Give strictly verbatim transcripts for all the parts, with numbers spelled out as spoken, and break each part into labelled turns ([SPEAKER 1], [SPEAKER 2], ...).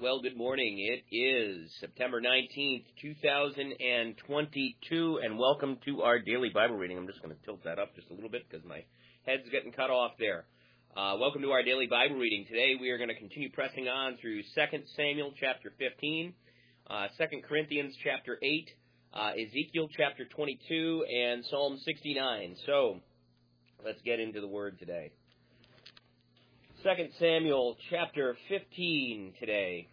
[SPEAKER 1] Well, good morning. It is September nineteenth, two thousand twenty-two, and welcome to our daily Bible reading. I'm just going to tilt that up just a little bit because my head's getting cut off there. Uh, welcome to our daily Bible reading. Today we are going to continue pressing on through Second Samuel chapter fifteen, uh, Second Corinthians chapter eight, uh, Ezekiel chapter twenty-two, and Psalm sixty-nine. So, let's get into the Word today. Second Samuel chapter fifteen today.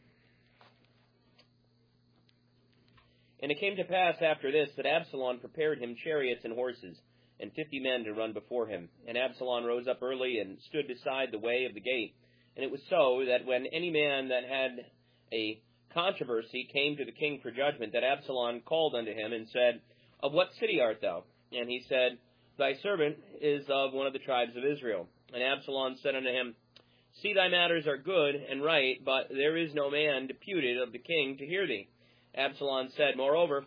[SPEAKER 1] And it came to pass after this that Absalom prepared him chariots and horses, and fifty men to run before him. And Absalom rose up early and stood beside the way of the gate. And it was so that when any man that had a controversy came to the king for judgment, that Absalom called unto him and said, Of what city art thou? And he said, Thy servant is of one of the tribes of Israel. And Absalom said unto him, See, thy matters are good and right, but there is no man deputed of the king to hear thee. Absalom said, Moreover,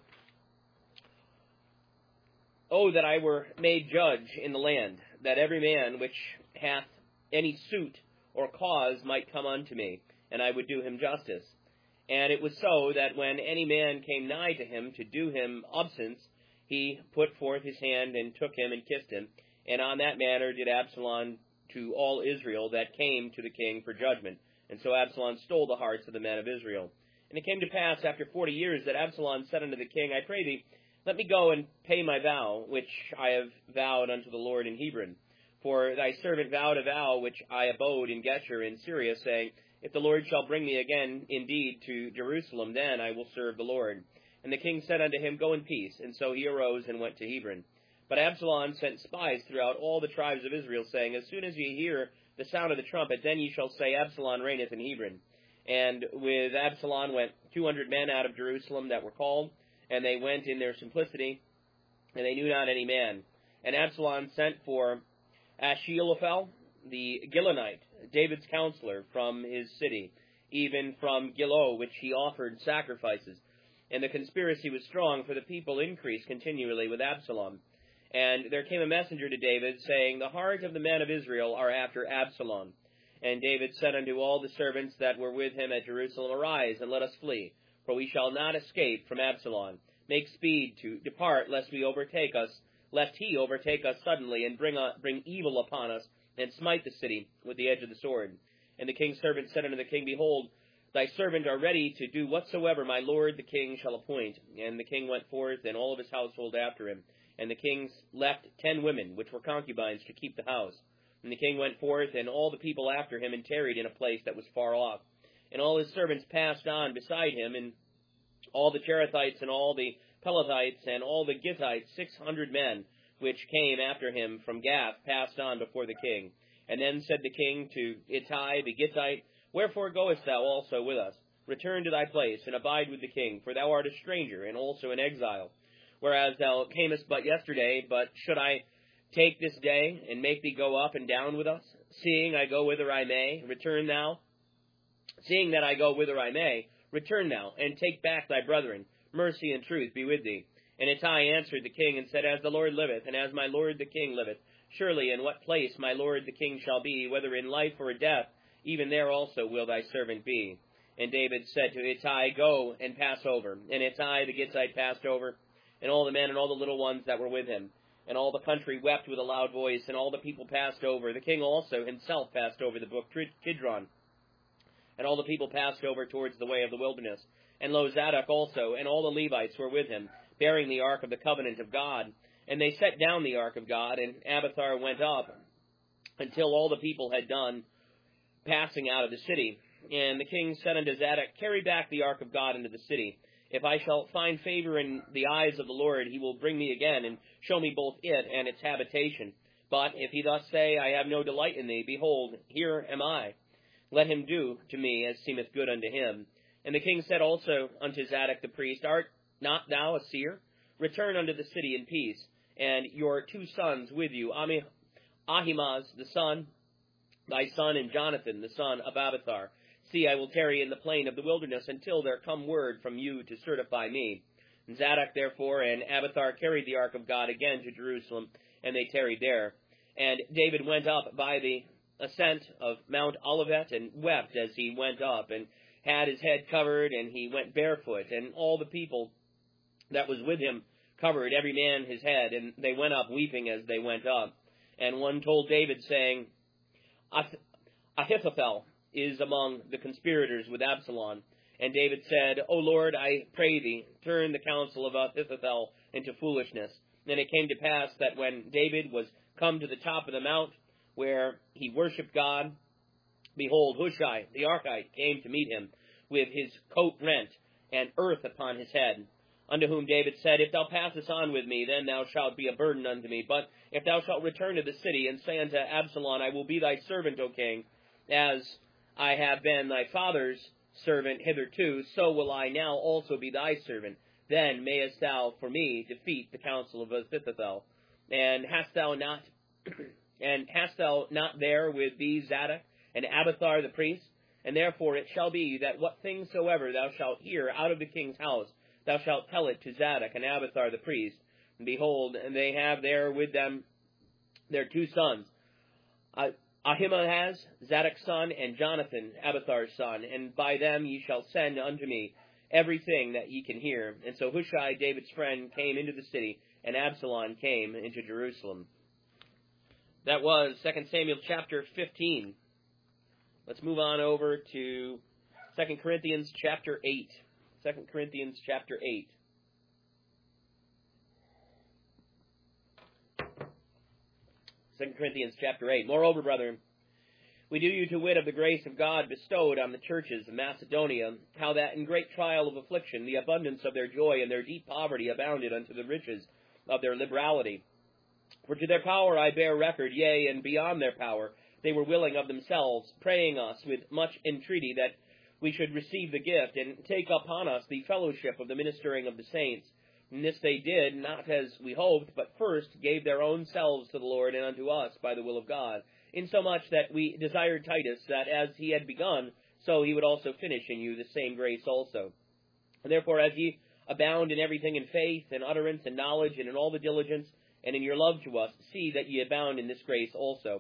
[SPEAKER 1] Oh, that I were made judge in the land, that every man which hath any suit or cause might come unto me, and I would do him justice. And it was so that when any man came nigh to him to do him obeisance, he put forth his hand and took him and kissed him. And on that manner did Absalom to all Israel that came to the king for judgment. And so Absalom stole the hearts of the men of Israel. And it came to pass after forty years that Absalom said unto the king, I pray thee, let me go and pay my vow, which I have vowed unto the Lord in Hebron. For thy servant vowed a vow which I abode in Geshur in Syria, saying, If the Lord shall bring me again indeed to Jerusalem, then I will serve the Lord. And the king said unto him, Go in peace. And so he arose and went to Hebron. But Absalom sent spies throughout all the tribes of Israel, saying, As soon as ye hear the sound of the trumpet, then ye shall say, Absalom reigneth in Hebron. And with Absalom went two hundred men out of Jerusalem that were called, and they went in their simplicity, and they knew not any man. And Absalom sent for Ahithophel, the Gilonite, David's counselor, from his city, even from Gilo, which he offered sacrifices. And the conspiracy was strong, for the people increased continually with Absalom. And there came a messenger to David, saying, The heart of the men of Israel are after Absalom. And David said unto all the servants that were with him at Jerusalem, Arise, and let us flee, for we shall not escape from Absalom. Make speed to depart, lest we overtake us, lest he overtake us suddenly, and bring, uh, bring evil upon us, and smite the city with the edge of the sword. And the king's servant said unto the king, Behold, thy servant are ready to do whatsoever my lord the king shall appoint. And the king went forth, and all of his household after him. And the king left ten women, which were concubines, to keep the house. And the king went forth, and all the people after him, and tarried in a place that was far off. And all his servants passed on beside him, and all the Cherethites, and all the Pelethites, and all the Gittites, six hundred men, which came after him from Gath, passed on before the king. And then said the king to Ittai the Gittite, Wherefore goest thou also with us? Return to thy place, and abide with the king, for thou art a stranger, and also an exile. Whereas thou camest but yesterday, but should I take this day, and make thee go up and down with us? Seeing I go whither I may, return thou. Seeing that I go whither I may, return thou, and take back thy brethren. Mercy and truth be with thee. And Ittai answered the king, and said, As the Lord liveth, and as my lord the king liveth, surely in what place my lord the king shall be, whether in life or death, even there also will thy servant be. And David said to Ittai, Go and pass over. And Ittai the Gittite passed over, and all the men and all the little ones that were with him. And all the country wept with a loud voice, and all the people passed over. The king also himself passed over the brook Kidron. And all the people passed over towards the way of the wilderness. And lo, Zadok also, and all the Levites were with him, bearing the ark of the covenant of God. And they set down the ark of God, and Abiathar went up, until all the people had done passing out of the city. And the king said unto Zadok, Carry back the ark of God into the city. If I shall find favor in the eyes of the Lord, he will bring me again, and show me both it and its habitation. But if he thus say, I have no delight in thee, behold, here am I. Let him do to me as seemeth good unto him. And the king said also unto Zadok the priest, Art not thou a seer? Return unto the city in peace, and your two sons with you, Ahimaaz the son, thy son, and Jonathan the son of Abiathar. See, I will tarry in the plain of the wilderness until there come word from you to certify me. And Zadok therefore and Abiathar carried the ark of God again to Jerusalem, and they tarried there. And David went up by the ascent of Mount Olivet, and wept as he went up, and had his head covered, and he went barefoot, and all the people that was with him covered every man his head, and they went up weeping as they went up. And one told David, saying, Ahithophel is among the conspirators with Absalom. And David said, O Lord, I pray thee, turn the counsel of Ahithophel into foolishness. And it came to pass that when David was come to the top of the mount, where he worshipped God, behold, Hushai the Archite came to meet him, with his coat rent, and earth upon his head. Unto whom David said, If thou passest on with me, then thou shalt be a burden unto me. But if thou shalt return to the city, and say unto Absalom, I will be thy servant, O king, as I have been thy father's servant hitherto, so will I now also be thy servant. Then mayest thou for me defeat the counsel of Ahithophel. And hast thou not and hast thou not there with thee Zadok and Abiathar the priest? And therefore it shall be that what things soever thou shalt hear out of the king's house, thou shalt tell it to Zadok and Abiathar the priest. And behold, and they have there with them their two sons, Ahimaaz, Zadok's son, and Jonathan, Abiathar's son, and by them ye shall send unto me everything that ye can hear. And so Hushai, David's friend, came into the city, and Absalom came into Jerusalem. That was Second Samuel chapter fifteen. Let's move on over to Second Corinthians chapter eight. Second Corinthians chapter eight. Second Corinthians chapter eight. Moreover, brethren, we do you to wit of the grace of God bestowed on the churches of Macedonia, how that in great trial of affliction the abundance of their joy and their deep poverty abounded unto the riches of their liberality. For to their power I bear record, yea, and beyond their power, they were willing of themselves, praying us with much entreaty that we should receive the gift, and take upon us the fellowship of the ministering of the saints. And this they did, not as we hoped, but first gave their own selves to the Lord and unto us by the will of God, insomuch that we desired Titus, that as he had begun, so he would also finish in you the same grace also. And therefore, as ye abound in everything in faith, and utterance, and knowledge, and in all the diligence, and in your love to us, see that ye abound in this grace also.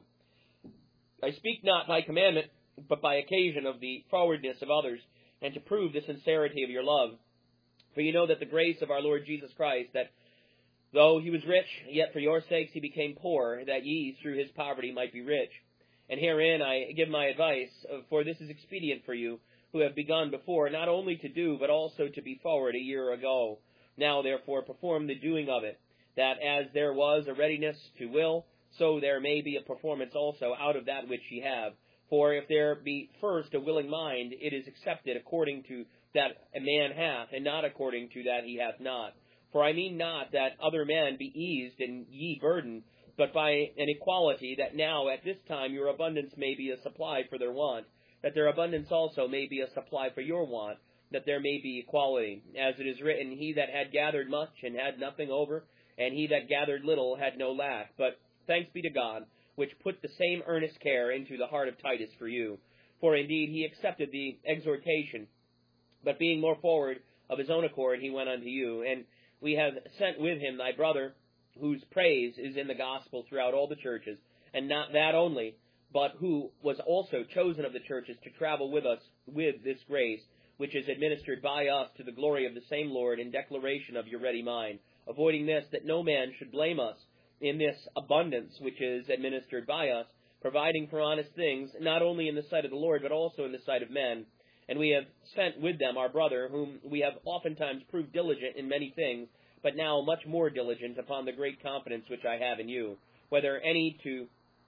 [SPEAKER 1] I speak not by commandment, but by occasion of the forwardness of others, and to prove the sincerity of your love. For you know that the grace of our Lord Jesus Christ, that though he was rich, yet for your sakes he became poor, that ye through his poverty might be rich. And herein I give my advice, for this is expedient for you, who have begun before, not only to do, but also to be forward a year ago. Now therefore perform the doing of it, that as there was a readiness to will, so there may be a performance also out of that which ye have. For if there be first a willing mind, it is accepted according to that a man hath, and not according to that he hath not. For I mean not that other men be eased and ye burdened, but by an equality, that now at this time your abundance may be a supply for their want, that their abundance also may be a supply for your want, that there may be equality. As it is written, he that had gathered much and had nothing over, and he that gathered little had no lack. But thanks be to God, which put the same earnest care into the heart of Titus for you. For indeed he accepted the exhortation, but being more forward of his own accord, he went unto you. And we have sent with him thy brother, whose praise is in the gospel throughout all the churches, and not that only, but who was also chosen of the churches to travel with us with this grace, which is administered by us to the glory of the same Lord, in declaration of your ready mind, avoiding this, that no man should blame us in this abundance which is administered by us, providing for honest things, not only in the sight of the Lord, but also in the sight of men. And we have sent with them our brother, whom we have oftentimes proved diligent in many things, but now much more diligent upon the great confidence which I have in you. Whether any to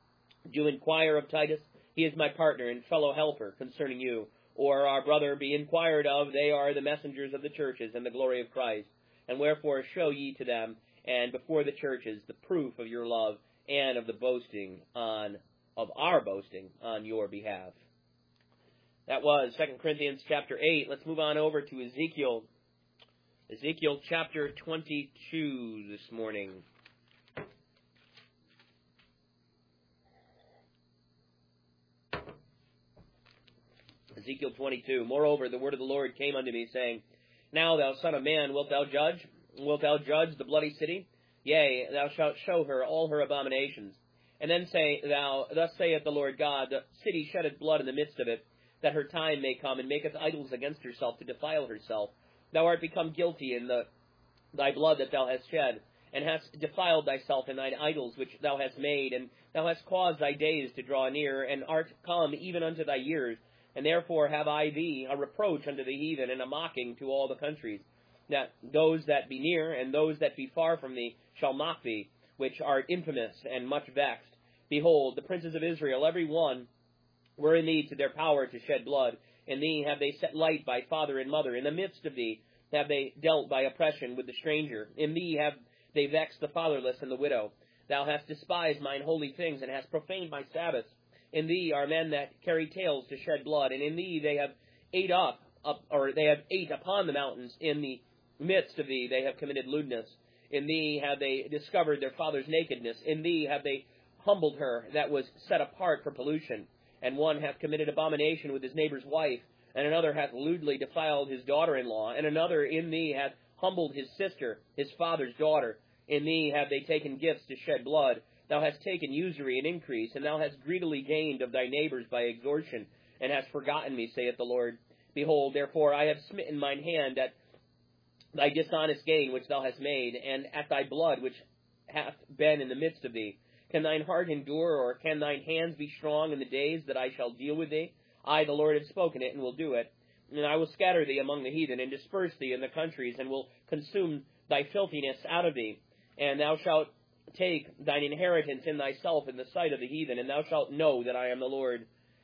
[SPEAKER 1] do inquire of Titus, he is my partner and fellow helper concerning you, or our brother be inquired of, they are the messengers of the churches and the glory of Christ. And wherefore show ye to them, and before the churches, the proof of your love, and of the boasting on, of our boasting on your behalf. That was Second Corinthians chapter eight. Let's move on over to Ezekiel. Ezekiel chapter twenty-two this morning. Ezekiel twenty-two. Moreover, the word of the Lord came unto me, saying, Now, thou son of man, wilt thou judge? Wilt thou judge the bloody city? Yea, thou shalt show her all her abominations. And then say thou, Thus saith the Lord God, the city sheddeth blood in the midst of it, that her time may come, and maketh idols against herself to defile herself. Thou art become guilty in the thy blood that thou hast shed, and hast defiled thyself in thine idols which thou hast made, and thou hast caused thy days to draw near, and art come even unto thy years. And therefore have I thee a reproach unto the heathen, and a mocking to all the countries, that those that be near and those that be far from thee shall mock thee, which art infamous and much vexed. Behold, the princes of Israel, every one, were in thee to their power to shed blood. In thee have they set light by father and mother. In the midst of thee have they dealt by oppression with the stranger. In thee have they vexed the fatherless and the widow. Thou hast despised mine holy things, and hast profaned my Sabbaths. In thee are men that carry tales to shed blood, and in thee they have ate up, up or they have ate upon the mountains. In the midst of thee they have committed lewdness. In thee have they discovered their father's nakedness. In thee have they humbled her that was set apart for pollution. And one hath committed abomination with his neighbor's wife, and another hath lewdly defiled his daughter-in-law, and another in thee hath humbled his sister, his father's daughter. In thee have they taken gifts to shed blood. Thou hast taken usury and increase, and thou hast greedily gained of thy neighbors by extortion, and hast forgotten me, saith the Lord. Behold, therefore I have smitten mine hand at thy dishonest gain which thou hast made, and at thy blood which hath been in the midst of thee. Can thine heart endure, or can thine hands be strong in the days that I shall deal with thee? I, the Lord, have spoken it, and will do it. And I will scatter thee among the heathen, and disperse thee in the countries, and will consume thy filthiness out of thee. And thou shalt take thine inheritance in thyself in the sight of the heathen, and thou shalt know that I am the Lord.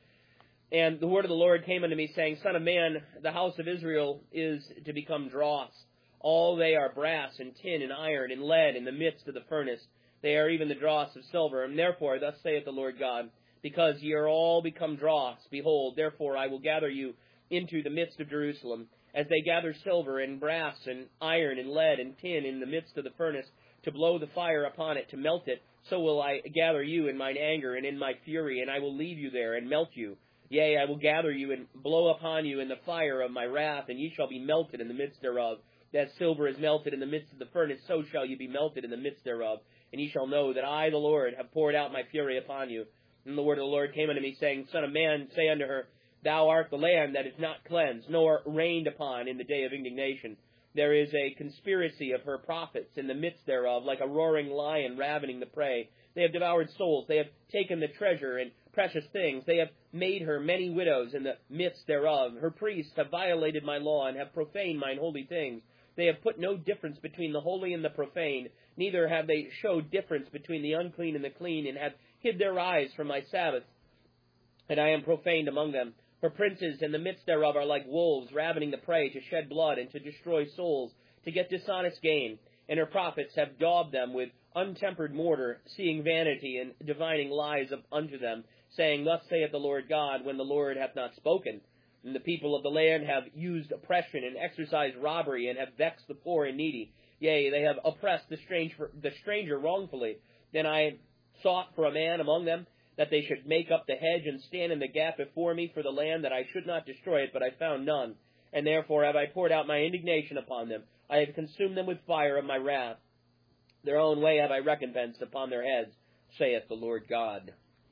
[SPEAKER 1] And the word of the Lord came unto me, saying, Son of man, the house of Israel is to become dross. All they are brass and tin and iron and lead in the midst of the furnace. They are even the dross of silver. And therefore, thus saith the Lord God, because ye are all become dross, behold, therefore I will gather you into the midst of Jerusalem, as they gather silver and brass and iron and lead and tin in the midst of the furnace, to blow the fire upon it, to melt it, so will I gather you in mine anger and in my fury, and I will leave you there and melt you. Yea, I will gather you and blow upon you in the fire of my wrath, and ye shall be melted in the midst thereof. As silver is melted in the midst of the furnace, so shall you be melted in the midst thereof. And ye shall know that I, the Lord, have poured out my fury upon you. And the word of the Lord came unto me, saying, Son of man, say unto her, Thou art the land that is not cleansed, nor rained upon in the day of indignation. There is a conspiracy of her prophets in the midst thereof, like a roaring lion ravening the prey. They have devoured souls. They have taken the treasure and precious things. They have made her many widows in the midst thereof. Her priests have violated my law and have profaned mine holy things. They have put no difference between the holy and the profane. Neither have they showed difference between the unclean and the clean, and have hid their eyes from my Sabbath. And I am profaned among them. Her princes in the midst thereof are like wolves, ravening the prey, to shed blood and to destroy souls, to get dishonest gain. And her prophets have daubed them with untempered mortar, seeing vanity and divining lies of, unto them, saying, Thus saith the Lord God, when the Lord hath not spoken. And the people of the land have used oppression and exercised robbery, and have vexed the poor and needy. Yea, they have oppressed the stranger, the stranger wrongfully. Then I sought for a man among them, that they should make up the hedge and stand in the gap before me for the land, that I should not destroy it, but I found none. And therefore have I poured out my indignation upon them. I have consumed them with fire of my wrath. Their own way have I recompensed upon their heads, saith the Lord God.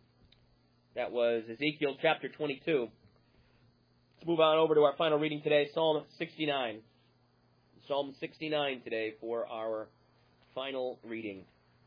[SPEAKER 1] That was Ezekiel chapter twenty-two. Let's move on over to our final reading today, Psalm sixty-nine. Psalm sixty-nine today for our final reading.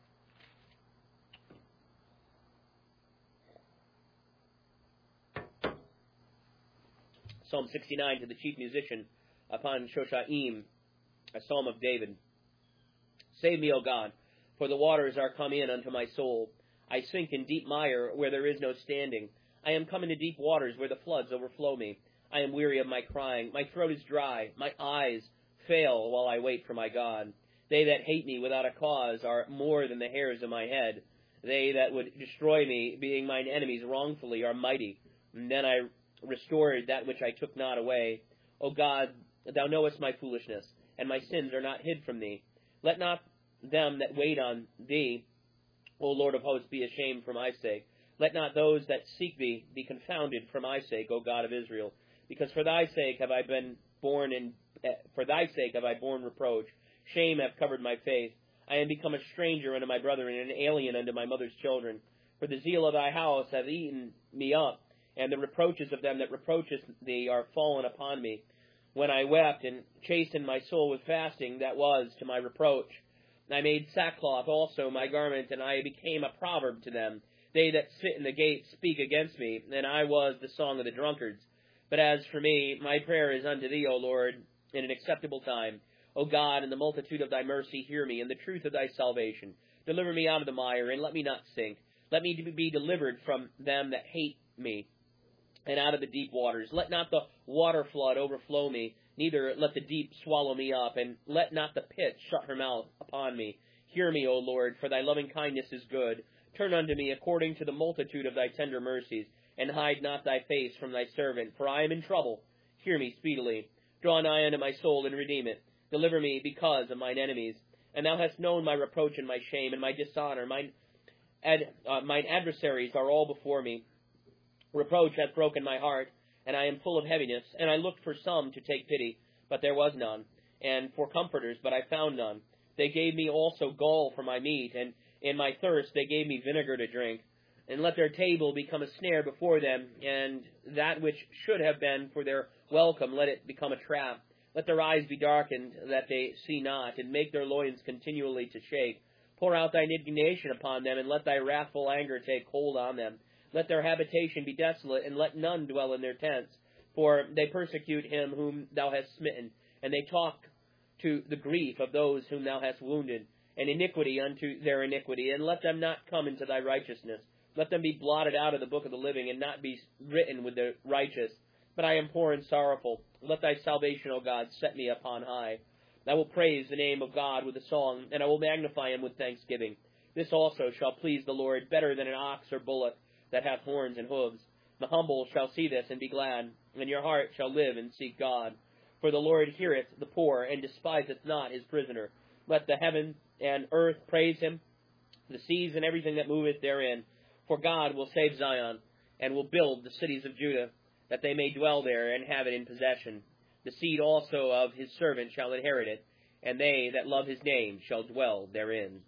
[SPEAKER 1] Psalm sixty-nine, to the chief musician upon Shoshaim, a psalm of David. Save me, O God, for the waters are come in unto my soul. I sink in deep mire where there is no standing. I am come into deep waters where the floods overflow me. I am weary of my crying. My throat is dry. My eyes fail while I wait for my God. They that hate me without a cause are more than the hairs of my head. They that would destroy me, being mine enemies wrongfully, are mighty. And then I restored that which I took not away. O God, thou knowest my foolishness, and my sins are not hid from thee. Let not them that wait on thee, O Lord of hosts, be ashamed for my sake. Let not those that seek thee be confounded for my sake, O God of Israel. Because for thy sake have I been born in, for thy sake have I borne reproach. Shame hath covered my face. I am become a stranger unto my brethren, and an alien unto my mother's children. For the zeal of thy house hath eaten me up, and the reproaches of them that reproacheth thee are fallen upon me. When I wept and chastened my soul with fasting, that was to my reproach. I made sackcloth also my garment, and I became a proverb to them. They that sit in the gate speak against me, and I was the song of the drunkards. But as for me, my prayer is unto thee, O Lord, in an acceptable time. O God, in the multitude of thy mercy, hear me, in the truth of thy salvation. Deliver me out of the mire, and let me not sink. Let me be delivered from them that hate me, and out of the deep waters. Let not the water flood overflow me, neither let the deep swallow me up, and let not the pit shut her mouth upon me. Hear me, O Lord, for thy loving kindness is good. Turn unto me according to the multitude of thy tender mercies, and hide not thy face from thy servant, for I am in trouble. Hear me speedily. Draw nigh unto my soul, and redeem it. Deliver me because of mine enemies. And thou hast known my reproach and my shame, and my dishonor. Mine, ad, uh, mine adversaries are all before me. Reproach hath broken my heart, and I am full of heaviness. And I looked for some to take pity, but there was none, and for comforters, but I found none. They gave me also gall for my meat, and in my thirst they gave me vinegar to drink. And let their table become a snare before them, and that which should have been for their welcome, let it become a trap. Let their eyes be darkened, that they see not, and make their loins continually to shake. Pour out thine indignation upon them, and let thy wrathful anger take hold on them. Let their habitation be desolate, and let none dwell in their tents. For they persecute him whom thou hast smitten, and they talk to the grief of those whom thou hast wounded, and iniquity unto their iniquity, and let them not come into thy righteousness. Let them be blotted out of the book of the living, and not be written with the righteous. But I am poor and sorrowful. Let thy salvation, O God, set me upon high. I will praise the name of God with a song, and I will magnify him with thanksgiving. This also shall please the Lord better than an ox or bullock that hath horns and hooves. The humble shall see this and be glad, and your heart shall live and seek God. For the Lord heareth the poor, and despiseth not his prisoner. Let the heaven and earth praise him, the seas and everything that moveth therein. For God will save Zion, and will build the cities of Judah, that they may dwell there and have it in possession. The seed also of his servant shall inherit it, and they that love his name shall dwell therein.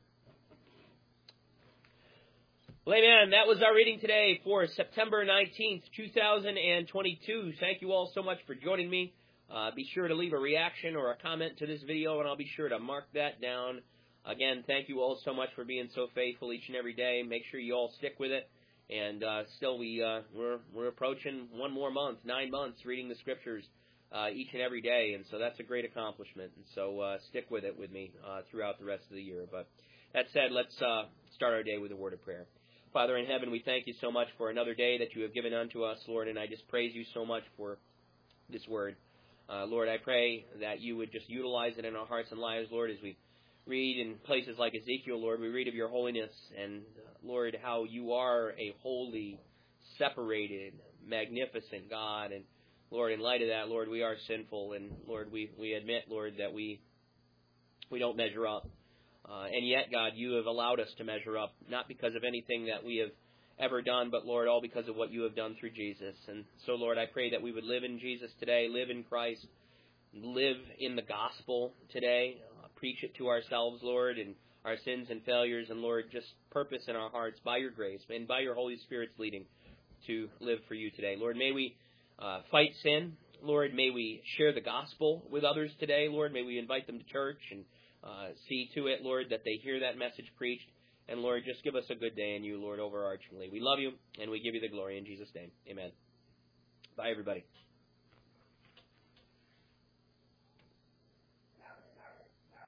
[SPEAKER 1] Well, amen. That was our reading today for September nineteenth, two thousand twenty-two. Thank you all so much for joining me. Uh, be sure to leave a reaction or a comment to this video, and I'll be sure to mark that down. Again, thank you all so much for being so faithful each and every day. Make sure you all stick with it. And uh, still, we, uh, we're, we're approaching one more month, nine months, reading the Scriptures uh, each and every day. And so that's a great accomplishment. And so uh, stick with it with me uh, throughout the rest of the year. But that said, let's uh, start our day with a word of prayer. Father in heaven, we thank you so much for another day that you have given unto us, Lord. And I just praise you so much for this word. Uh, Lord, I pray that you would just utilize it in our hearts and lives, Lord, as we read in places like Ezekiel, Lord, we read of your holiness and, uh, Lord, how you are a holy, separated, magnificent God. And, Lord, in light of that, Lord, we are sinful. And, Lord, we, we admit, Lord, that we we don't measure up. Uh, and yet, God, you have allowed us to measure up, not because of anything that we have ever done, but, Lord, all because of what you have done through Jesus. And so, Lord, I pray that we would live in Jesus today, live in Christ, live in the gospel today, uh, preach it to ourselves, Lord, and our sins and failures, and, Lord, just purpose in our hearts by your grace and by your Holy Spirit's leading to live for you today. Lord, may we uh, fight sin. Lord, may we share the gospel with others today. Lord, may we invite them to church and uh, see to it, Lord, that they hear that message preached. And, Lord, just give us a good day in you, Lord, overarchingly. We love you, and we give you the glory in Jesus' name. Amen. Bye, everybody.